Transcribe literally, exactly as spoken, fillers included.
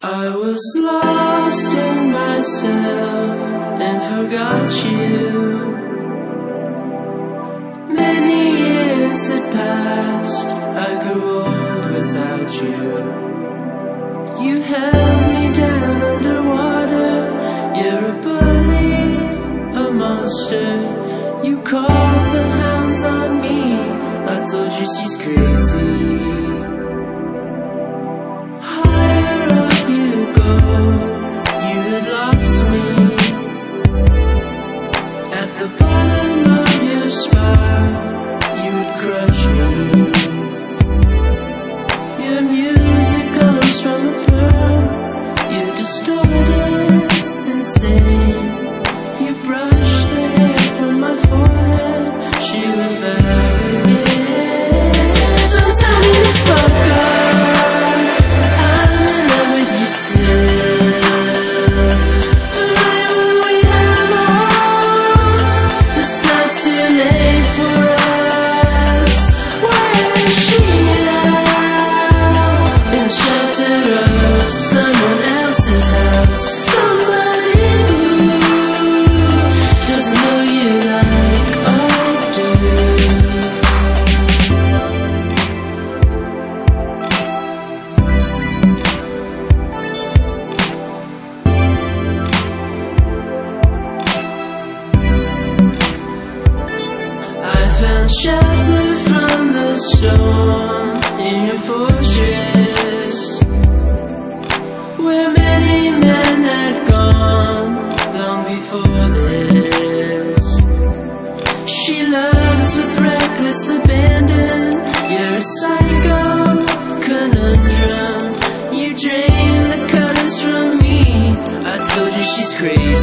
I was lost in myself and forgot you. Many years had passed, I grew old without you. You held me down underwater, you're a bully, a monster. You called the hounds on me, I told you she's crazy. Found shelter from the storm in your fortress, where many men had gone long before this. She loves with reckless abandon. You're a psycho conundrum. You drain the colors from me. I told you she's crazy.